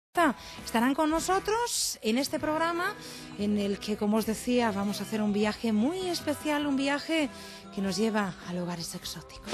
Estarán con nosotros en este programa en el que, como os decía, vamos a hacer un viaje muy especial, un viaje que nos lleva a lugares exóticos.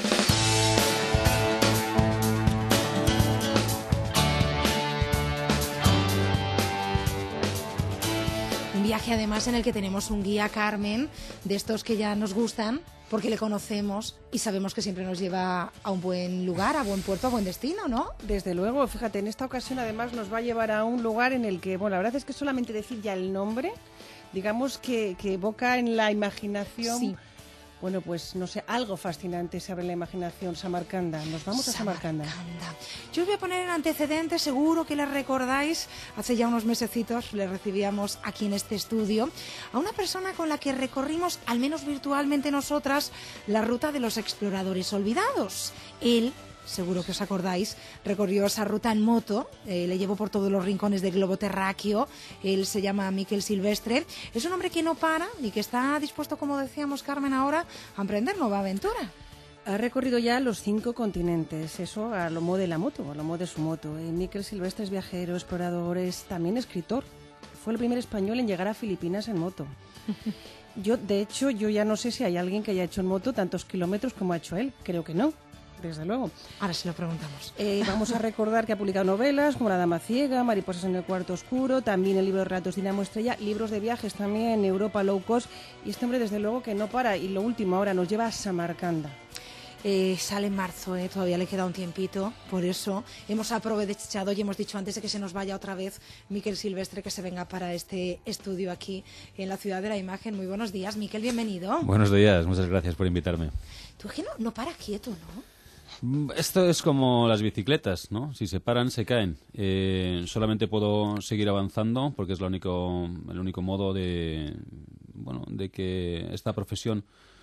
Un viaje además en el que tenemos un guía, Carmen, de estos que ya nos gustan, porque le conocemos y sabemos que siempre nos lleva a un buen lugar, a buen puerto, a buen destino, ¿no? Desde luego, fíjate, en esta ocasión además nos va a llevar a un lugar en el que, bueno, la verdad es que solamente decir ya el nombre, digamos que evoca en la imaginación, sí. Bueno, pues no sé, algo fascinante se abre en la imaginación. Samarcanda, nos vamos a Samarcanda. Yo os voy a poner en antecedentes, seguro que les recordáis, hace ya unos mesecitos le recibíamos aquí en este estudio a una persona con la que recorrimos, al menos virtualmente nosotras, la ruta de los exploradores olvidados. Él, seguro que os acordáis, recorrió esa ruta en moto, le llevó por todos los rincones del globo terráqueo. Él se llama Miquel Silvestre, es un hombre que no para y que está dispuesto, como decíamos, Carmen, ahora a emprender nueva aventura. Ha recorrido ya los 5 continentes, eso a lo modo de la moto, a lo modo de su moto. Miquel Silvestre es viajero, explorador, es también escritor. Fue el primer español en llegar a Filipinas en moto. De hecho, yo ya no sé si hay alguien que haya hecho en moto tantos kilómetros como ha hecho él, creo que no. Desde luego. Ahora se lo preguntamos. Vamos a recordar que ha publicado novelas como La dama ciega, Mariposas en el cuarto oscuro, también el libro de relatos Dinamo Estrella, libros de viajes también, Europa Low Cost, y este hombre desde luego que no para. Y lo último ahora nos lleva a Samarcanda. Sale en marzo, todavía le queda un tiempito, por eso hemos aprovechado y hemos dicho antes de que se nos vaya otra vez Miquel Silvestre que se venga para este estudio aquí en la Ciudad de la Imagen. Muy buenos días, Miquel, bienvenido. Buenos días, muchas gracias por invitarme. Tú que no para quieto, ¿no? Esto es como las bicicletas, ¿no? Si se paran, se caen. Solamente puedo seguir avanzando porque es el único modo de que esta profesión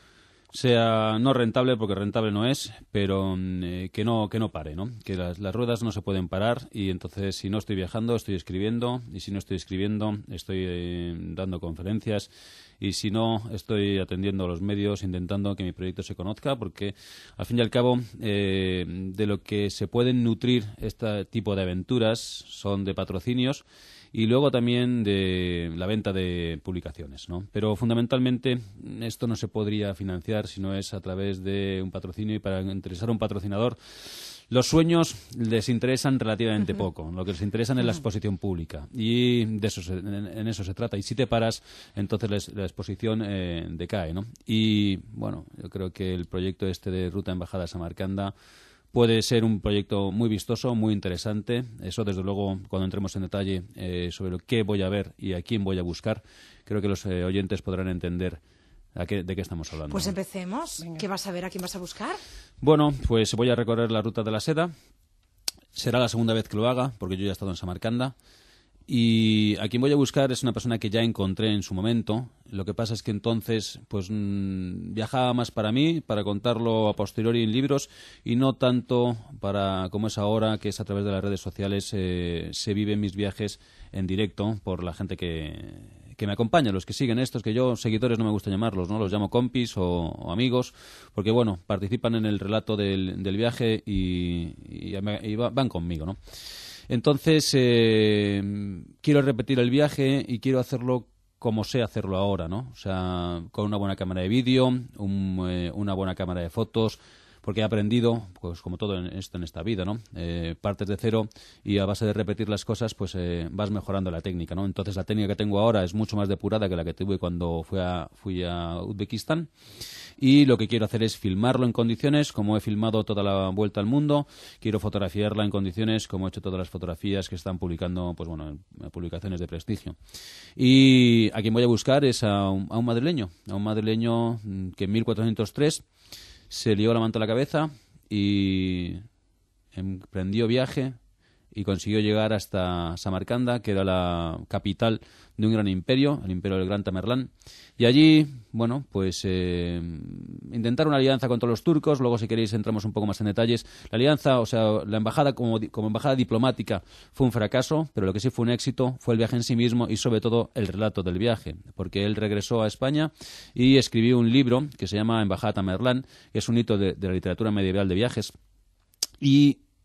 sea no rentable, porque rentable no es, pero que no pare, ¿no? Que las ruedas no se pueden parar, y entonces si no estoy viajando, estoy escribiendo, y si no estoy escribiendo, estoy dando conferencias, y si no, estoy atendiendo a los medios, intentando que mi proyecto se conozca, porque al fin y al cabo de lo que se pueden nutrir este tipo de aventuras son de patrocinios, y luego también de la venta de publicaciones, ¿no? Pero fundamentalmente esto no se podría financiar si no es a través de un patrocinio, y para interesar a un patrocinador los sueños les interesan relativamente poco. Lo que les interesa es la exposición pública, y en eso se trata. Y si te paras, entonces la exposición decae, ¿no? Y bueno, yo creo que el proyecto este de Ruta Embajada Samarcanda puede ser un proyecto muy vistoso, muy interesante. Eso, desde luego, cuando entremos en detalle sobre lo que voy a ver y a quién voy a buscar, creo que los oyentes podrán entender de qué estamos hablando. Pues empecemos. Venga. ¿Qué vas a ver? ¿A quién vas a buscar? Bueno, pues voy a recorrer la Ruta de la Seda. Será la segunda vez que lo haga, porque yo ya he estado en Samarcanda. Y a quien voy a buscar es una persona que ya encontré en su momento. Lo que pasa es que entonces pues viajaba más para mí, para contarlo a posteriori en libros, y no tanto para como es ahora, que es a través de las redes sociales. Se viven mis viajes en directo por la gente que me acompaña, los que siguen estos, que yo seguidores no me gusta llamarlos, ¿no? Los llamo compis o amigos, porque bueno, participan en el relato del viaje y van conmigo, ¿no? Entonces, quiero repetir el viaje y quiero hacerlo como sé hacerlo ahora, ¿no? O sea, con una buena cámara de vídeo, una buena cámara de fotos, porque he aprendido, pues como todo en esta vida, ¿no? Partes de cero y a base de repetir las cosas, pues vas mejorando la técnica, ¿no? Entonces, la técnica que tengo ahora es mucho más depurada que la que tuve cuando fui a Uzbekistán. Y lo que quiero hacer es filmarlo en condiciones, como he filmado toda la vuelta al mundo. Quiero fotografiarla en condiciones, como he hecho todas las fotografías que están publicando, pues bueno, en publicaciones de prestigio. Y a quien voy a buscar es a un madrileño que en 1403 se lió la manta a la cabeza y emprendió viaje y consiguió llegar hasta Samarcanda, que era la capital de un gran imperio, el imperio del Gran Tamerlán. Y allí, bueno, pues intentaron una alianza contra los turcos. Luego, si queréis, entramos un poco más en detalles. La alianza, o sea, la embajada como embajada diplomática fue un fracaso, pero lo que sí fue un éxito fue el viaje en sí mismo y, sobre todo, el relato del viaje. Porque él regresó a España y escribió un libro que se llama Embajada Tamerlán, que es un hito de la literatura medieval de viajes. Y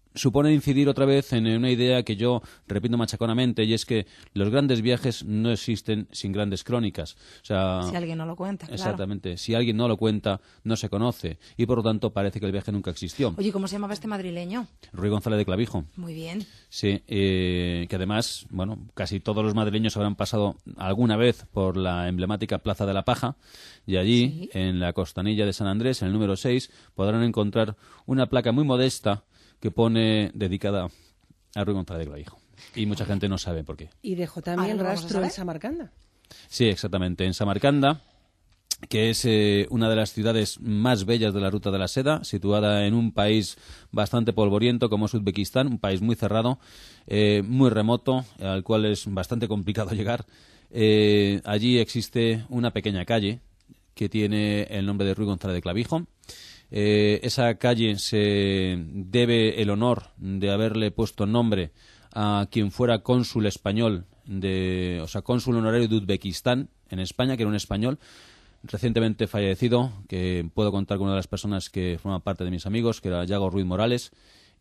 supone incidir otra vez en una idea que yo repito machaconamente, y es que los grandes viajes no existen sin grandes crónicas. O sea, si alguien no lo cuenta, claro. Exactamente. Si alguien no lo cuenta, no se conoce. Y por lo tanto parece que el viaje nunca existió. Oye, ¿cómo se llamaba este madrileño? Ruy González de Clavijo. Muy bien. Sí, que además, bueno, casi todos los madrileños habrán pasado alguna vez por la emblemática Plaza de la Paja, y allí, en la costanilla de San Andrés, en el número 6, podrán encontrar una placa muy modesta que pone dedicada a Ruy González de Clavijo. Y mucha gente no sabe por qué. Y dejó también rastro en Samarcanda. Sí, exactamente. En Samarcanda, que es una de las ciudades más bellas de la Ruta de la Seda, situada en un país bastante polvoriento como es Uzbekistán, un país muy cerrado, muy remoto, al cual es bastante complicado llegar. Allí existe una pequeña calle que tiene el nombre de Ruy González de Clavijo. Esa calle se debe el honor de haberle puesto nombre a quien fuera cónsul español, cónsul honorario de Uzbekistán en España, que era un español recientemente fallecido, que puedo contar con una de las personas que forma parte de mis amigos, que era Yago Ruiz Morales,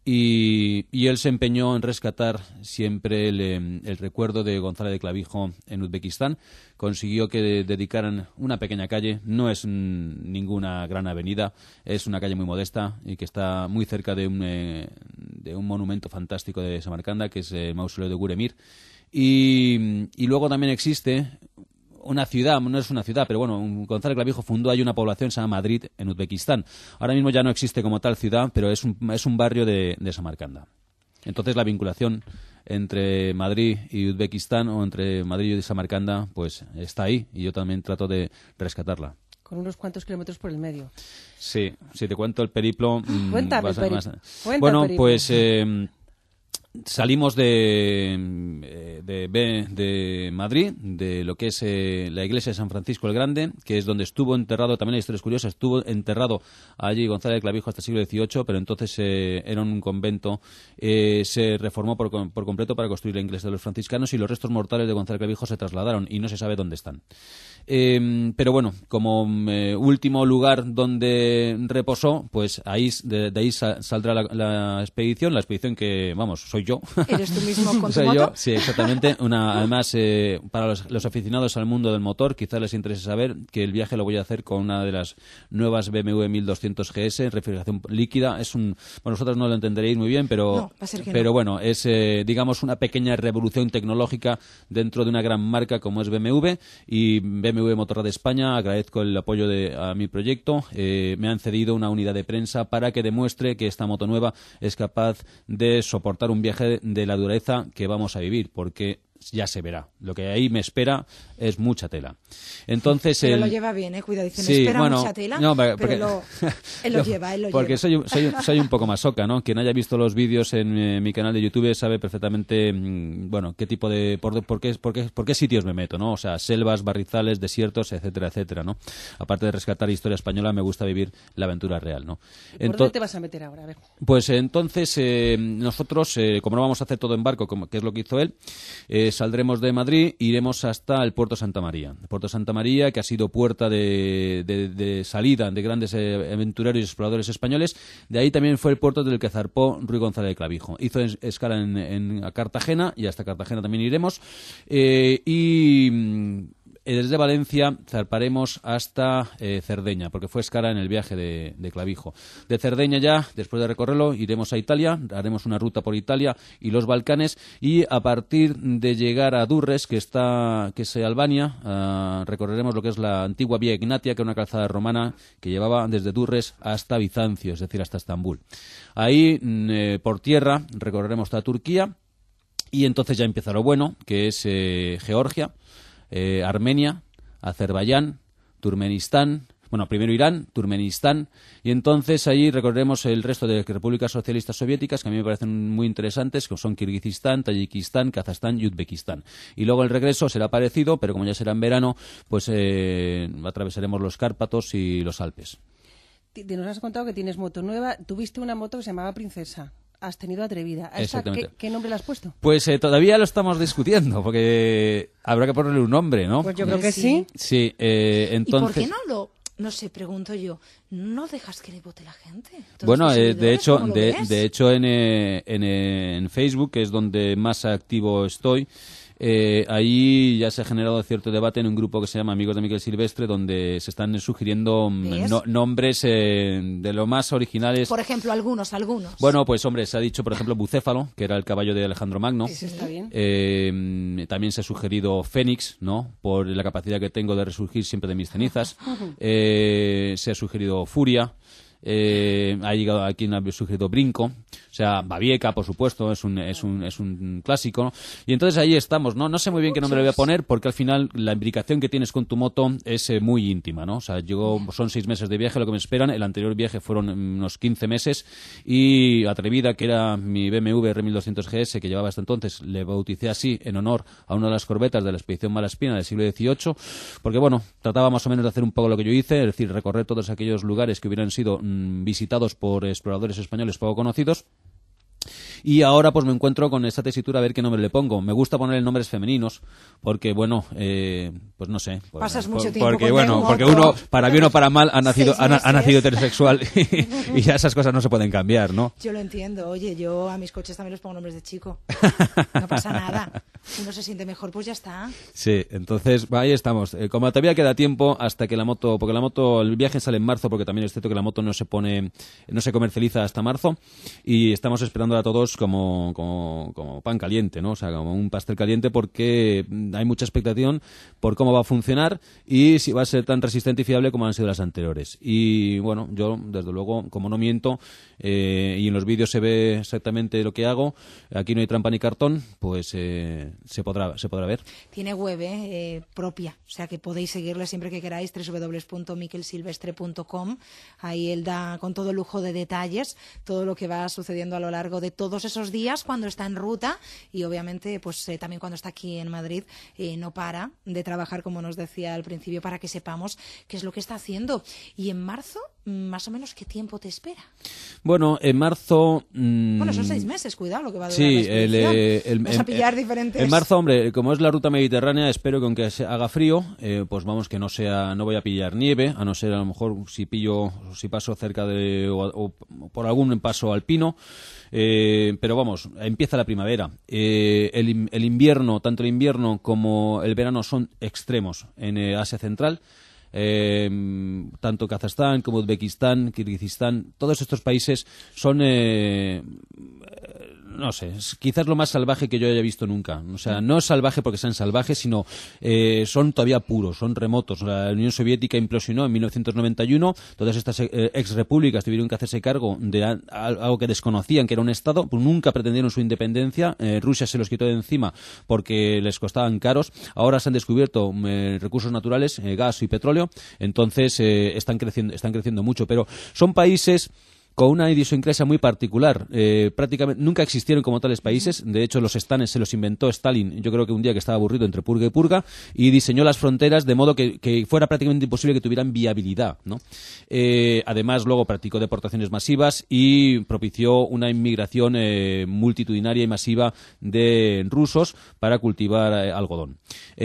y él se empeñó en rescatar siempre el recuerdo de González de Clavijo en Uzbekistán. Consiguió que dedicaran una pequeña calle, no es ninguna gran avenida, es una calle muy modesta y que está muy cerca de un monumento fantástico de Samarcanda, que es el mausoleo de Guremir. Y luego también existe una ciudad, no es una ciudad, pero bueno, González Clavijo fundó ahí una población que se llama Madrid, en Uzbekistán. Ahora mismo ya no existe como tal ciudad, pero es un barrio de Samarcanda. Entonces la vinculación entre Madrid y Uzbekistán, o entre Madrid y Samarcanda, pues está ahí, y yo también trato de rescatarla. Con unos cuantos kilómetros por el medio. Sí, si te cuento el periplo... Cuéntame el periplo. Bueno, pues... salimos de Madrid, de lo que es la iglesia de San Francisco el Grande, que es donde estuvo enterrado, también la historia es curiosa, estuvo enterrado allí González de Clavijo hasta el siglo XVIII, pero entonces era un convento, se reformó por completo para construir la iglesia de los franciscanos, y los restos mortales de González de Clavijo se trasladaron y no se sabe dónde están. Pero bueno, como último lugar donde reposó, pues de ahí saldrá la expedición que, vamos, soy yo. ¿Eres tú mismo con tu Soy moto? yo, sí, exactamente. Además, para los aficionados al mundo del motor, quizás les interese saber que el viaje lo voy a hacer con una de las nuevas BMW 1200 GS, refrigeración líquida. Bueno, vosotros no lo entenderéis muy bien, pero, no, va a ser que pero no. bueno, es, digamos, una pequeña revolución tecnológica dentro de una gran marca como es BMW, y BMW Motorrad España, agradezco el apoyo a mi proyecto. Me han cedido una unidad de prensa para que demuestre que esta moto nueva es capaz de soportar un viaje de la dureza que vamos a vivir, porque ya se verá. Lo que ahí me espera es mucha tela. Entonces, pero lo lleva bien, cuidado, dice, sí, me espera bueno, mucha tela, no, pero porque, él lo lleva. Porque soy un poco masoca, ¿no? Quien haya visto los vídeos en mi canal de YouTube sabe perfectamente, bueno, qué tipo de... por qué sitios me meto, ¿no? O sea, selvas, barrizales, desiertos, etcétera, etcétera, ¿no? Aparte de rescatar historia española, me gusta vivir la aventura real, ¿no? ¿Por dónde te vas a meter ahora? A ver. Pues entonces, nosotros, como no vamos a hacer todo en barco, que es lo que hizo él, saldremos de Madrid, iremos hasta el puerto Santa María. El puerto Santa María, que ha sido puerta de salida de grandes aventureros y exploradores españoles. De ahí también fue el puerto del que zarpó Ruy González de Clavijo. Hizo escala en Cartagena, y hasta Cartagena también iremos. Desde Valencia zarparemos hasta Cerdeña, porque fue escala en el viaje de Clavijo. De Cerdeña ya, después de recorrerlo, iremos a Italia, haremos una ruta por Italia y los Balcanes, y a partir de llegar a Durres, que es Albania, recorreremos lo que es la antigua Vía Ignatia, que es una calzada romana que llevaba desde Durres hasta Bizancio, es decir, hasta Estambul. Ahí, por tierra, recorreremos toda Turquía, y entonces ya empieza lo bueno, que es Georgia, Armenia, Azerbaiyán, Turkmenistán, bueno, primero Irán, Turkmenistán, y entonces allí recorreremos el resto de repúblicas socialistas soviéticas, que a mí me parecen muy interesantes, que son Kirguistán, Tayikistán, Kazajstán y Uzbekistán. Y luego el regreso será parecido, pero como ya será en verano, pues atravesaremos los Cárpatos y los Alpes. Nos has contado que tienes moto nueva. Tuviste una moto que se llamaba Princesa. Has tenido Atrevida. Exactamente. ¿Qué nombre le has puesto? Pues todavía lo estamos discutiendo, porque habrá que ponerle un nombre, ¿no? Pues yo creo que sí. Sí, entonces... ¿Y por qué no sé, pregunto yo, no dejas que le vote la gente. Bueno, de hecho en en Facebook, que es donde más activo estoy, ahí ya se ha generado cierto debate en un grupo que se llama Amigos de Miquel Silvestre, donde se están sugiriendo nombres de lo más originales. Por ejemplo, algunos. Bueno, pues hombre, se ha dicho, por ejemplo, Bucéfalo, que era el caballo de Alejandro Magno. Eso está bien. También se ha sugerido Fénix, ¿no? Por la capacidad que tengo de resurgir siempre de mis cenizas. Se ha sugerido Furia. Ha llegado aquí quien ha sugerido Brinco, o sea, Babieca, por supuesto, es un clásico, ¿no? Y entonces ahí estamos, ¿no? No sé muy bien qué nombre le voy a poner, porque al final la imbricación que tienes con tu moto es muy íntima, ¿no? O sea, son 6 meses de viaje lo que me esperan, el anterior viaje fueron unos 15 meses, y Atrevida, que era mi BMW R1200 GS, que llevaba hasta entonces, le bauticé así en honor a una de las corbetas de la expedición Malaspina del siglo XVIII, porque bueno, trataba más o menos de hacer un poco lo que yo hice, es decir, recorrer todos aquellos lugares que hubieran sido visitados por exploradores españoles poco conocidos. Y ahora pues me encuentro con esta tesitura a ver qué nombre le pongo. Me gusta ponerle nombres femeninos porque, bueno, pues no sé. Pasas mucho tiempo porque uno, para bien o para mal, ha nacido heterosexual y ya esas cosas no se pueden cambiar, ¿no? Yo lo entiendo. Oye, yo a mis coches también les pongo nombres de chico. No pasa nada. Uno se siente mejor, pues ya está. Sí, entonces ahí estamos. Como todavía queda tiempo hasta que la moto, porque el viaje sale en marzo, porque también es cierto que la moto no se comercializa hasta marzo, y estamos esperando a todos como pan caliente, ¿no? O sea, como un pastel caliente, porque hay mucha expectación por cómo va a funcionar y si va a ser tan resistente y fiable como han sido las anteriores. Y bueno, yo desde luego, como no miento, y en los vídeos se ve exactamente lo que hago, aquí no hay trampa ni cartón, pues se podrá ver. Tiene web propia, o sea que podéis seguirle siempre que queráis, www.miquelsilvestre.com. Ahí él da con todo lujo de detalles todo lo que va sucediendo a lo largo de todos esos días cuando está en ruta, y obviamente pues también cuando está aquí en Madrid no para de trabajar, como nos decía al principio, para que sepamos qué es lo que está haciendo. Y en marzo, más o menos, ¿qué tiempo te espera? Bueno, en marzo... Bueno, son 6 meses, cuidado lo que va a durar sí, la expedición. Vas a pillar diferentes... En marzo, hombre, como es la ruta mediterránea, espero que aunque haga frío, pues vamos, que no voy a pillar nieve, a no ser a lo mejor si paso cerca o por algún paso alpino. Pero vamos, empieza la primavera. El invierno, tanto el invierno como el verano son extremos en Asia Central. Tanto Kazajstán como Uzbekistán, Kirguistán, todos estos países son... no sé, es quizás lo más salvaje que yo haya visto nunca. O sea, no es salvaje porque sean salvajes, sino son todavía puros, son remotos. La Unión Soviética implosionó en 1991, todas estas ex-repúblicas tuvieron que hacerse cargo de algo que desconocían, que era un Estado, pues nunca pretendieron su independencia. Rusia se los quitó de encima porque les costaban caros. Ahora se han descubierto recursos naturales, gas y petróleo, entonces están creciendo mucho, pero son países con una idiosincrasia muy particular. Prácticamente nunca existieron como tales países. De hecho, los estanes se los inventó Stalin, yo creo que un día que estaba aburrido entre purga y purga, y diseñó las fronteras de modo que fuera prácticamente imposible que tuvieran viabilidad, ¿no? Además, luego practicó deportaciones masivas y propició una inmigración multitudinaria y masiva de rusos para cultivar algodón.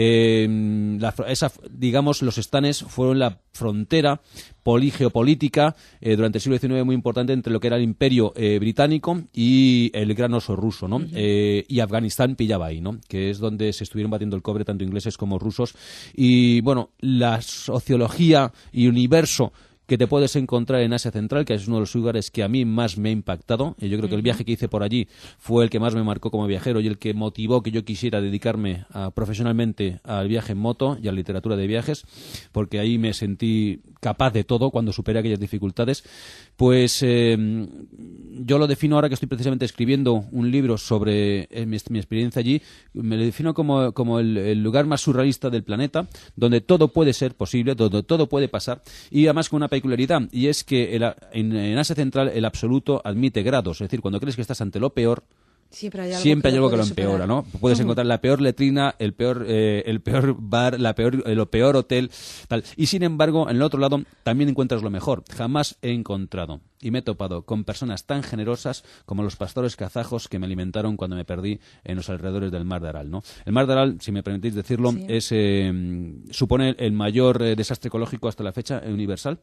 Digamos, los estanes fueron la frontera geopolítica durante el siglo XIX muy importante entre lo que era el imperio británico y el gran oso ruso, ¿no? Y Afganistán pillaba ahí, ¿no? Que es donde se estuvieron batiendo el cobre tanto ingleses como rusos. Y bueno, la sociología y universo que te puedes encontrar en Asia Central, que es uno de los lugares que a mí más me ha impactado. Yo creo que el viaje que hice por allí fue el que más me marcó como viajero y el que motivó que yo quisiera dedicarme profesionalmente al viaje en moto y a la literatura de viajes, porque ahí me sentí capaz de todo cuando superé aquellas dificultades. Pues yo lo defino ahora que estoy precisamente escribiendo un libro sobre mi experiencia allí, me lo defino como el lugar más surrealista del planeta, donde todo puede ser posible, donde todo puede pasar, y además con una peculiaridad, y es que en Asia Central el absoluto admite grados, es decir, cuando crees que estás ante lo peor, siempre hay algo que lo empeora, ¿no? Puedes encontrar la peor letrina, el peor bar, lo peor hotel, tal. Y sin embargo, en el otro lado también encuentras lo mejor. Jamás he encontrado y me he topado con personas tan generosas como los pastores kazajos que me alimentaron cuando me perdí en los alrededores del Mar de Aral, ¿no? El Mar de Aral, si me permitís decirlo, supone el mayor desastre ecológico hasta la fecha universal.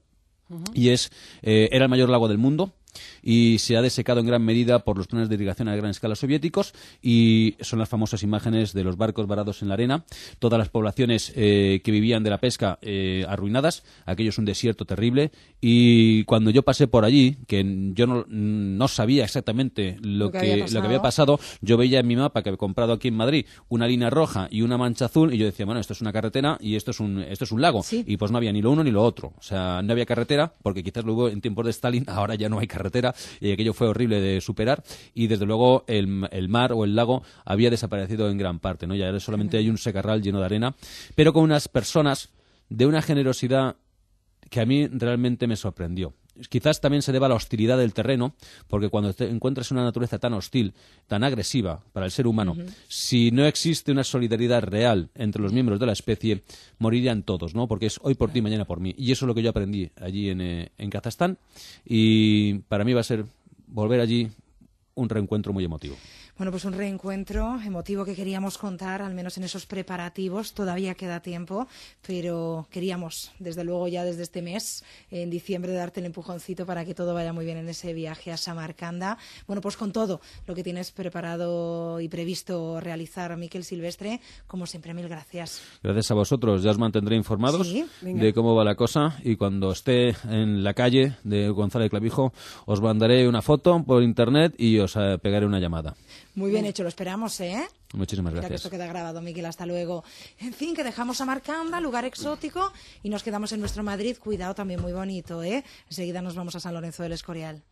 y era el mayor lago del mundo y se ha desecado en gran medida por los planes de irrigación a gran escala soviéticos, y son las famosas imágenes de los barcos varados en la arena, todas las poblaciones que vivían de la pesca arruinadas. Aquello es un desierto terrible, y cuando yo pasé por allí, que yo no sabía exactamente lo que había pasado, yo veía en mi mapa que había comprado aquí en Madrid una línea roja y una mancha azul, y yo decía, bueno, esto es una carretera y esto es un lago, sí. Y pues no había ni lo uno ni lo otro, o sea, no había carretera, porque quizás luego en tiempos de Stalin, ahora ya no hay carretera, y aquello fue horrible de superar, y desde luego el mar o el lago había desaparecido en gran parte, ¿no? Ya solamente hay un secarral lleno de arena, pero con unas personas de una generosidad que a mí realmente me sorprendió. Quizás también se deba a la hostilidad del terreno, porque cuando te encuentras una naturaleza tan hostil, tan agresiva para el ser humano, si no existe una solidaridad real entre los miembros de la especie, morirían todos, ¿no? Porque es hoy por ti, mañana por mí. Y eso es lo que yo aprendí allí en Kazajstán, y para mí va a ser volver allí un reencuentro muy emotivo. Bueno, pues un reencuentro emotivo que queríamos contar, al menos en esos preparativos. Todavía queda tiempo, pero queríamos, desde luego, ya desde este mes, en diciembre, darte el empujoncito para que todo vaya muy bien en ese viaje a Samarcanda. Bueno, pues con todo lo que tienes preparado y previsto realizar, Miquel Silvestre, como siempre, mil gracias. Gracias a vosotros. Ya os mantendré informados de cómo va la cosa, y cuando esté en la calle de González de Clavijo os mandaré una foto por internet y os pegaré una llamada. Muy bien hecho, lo esperamos, ¿eh? Muchísimas gracias. Mira que esto queda grabado, Miquel, hasta luego. En fin, que dejamos Samarcanda, lugar exótico, y nos quedamos en nuestro Madrid, cuidado, también muy bonito, ¿eh? Enseguida nos vamos a San Lorenzo del Escorial.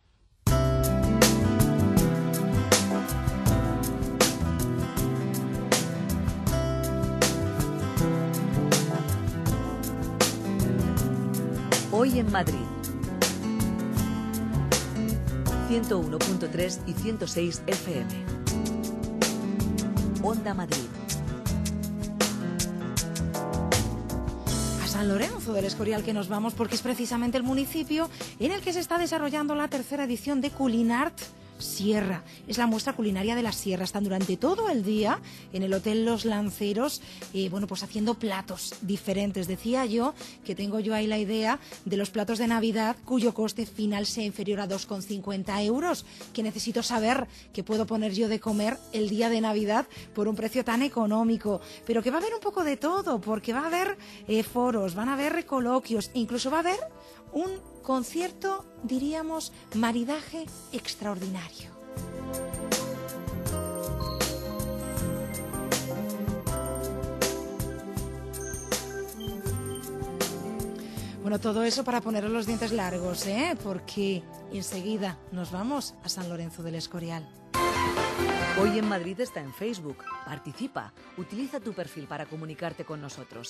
Hoy en Madrid. 101.3 y 106 FM. Onda Madrid. A San Lorenzo del Escorial que nos vamos, porque es precisamente el municipio en el que se está desarrollando la tercera edición de Culinart Sierra. Es la muestra culinaria de la sierra. Están durante todo el día en el Hotel Los Lanceros, pues haciendo platos diferentes. Decía yo que tengo yo ahí la idea de los platos de Navidad cuyo coste final sea inferior a 2,50 euros. Que necesito saber qué puedo poner yo de comer el día de Navidad por un precio tan económico. Pero que va a haber un poco de todo, porque va a haber foros, van a haber coloquios, incluso va a haber un concierto, diríamos, maridaje extraordinario. Bueno, todo eso para poneros los dientes largos, porque enseguida nos vamos a San Lorenzo del Escorial. Hoy en Madrid está en Facebook. Participa. Utiliza tu perfil para comunicarte con nosotros.